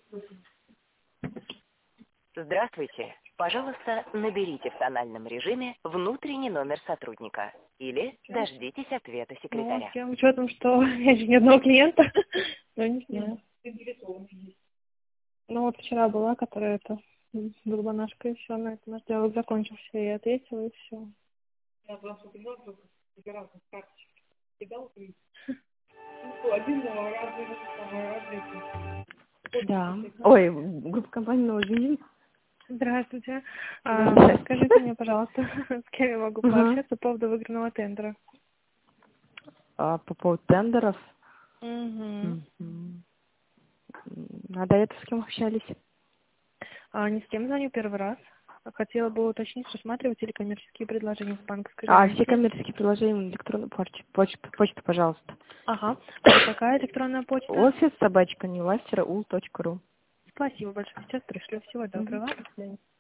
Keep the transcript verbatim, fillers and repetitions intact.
Здравствуйте. Пожалуйста, наберите в тональном режиме внутренний номер сотрудника или дождитесь ответа Ну, секретаря. с тем учетом, что я же ни одного клиента, но не знаю. Ну, вот вчера была, которая это долбанашка, и все, на этом наш диалог закончился. Я ей ответила, и все. Я просто убежала, только собиралась с карточки. Кидала, и один разный, Да. Ой, группа компании «Новый». Здравствуйте. А, Здравствуйте. скажите мне, пожалуйста, с кем я могу Угу. пообщаться по поводу выигранного тендера? А, по поводу тендеров. Угу. Мгм. А до этого с кем общались? А, ни с кем звоню первый раз. Хотела бы уточнить, рассматривать ли коммерческие предложения с банковской А, все гарантией. коммерческие приложения на электронную почту, почту, почту, пожалуйста. Ага. А какая электронная почта? Офис собачка ньюластера ул точка ру. Спасибо большое. Сейчас пришлю. Всего доброго. До свидания.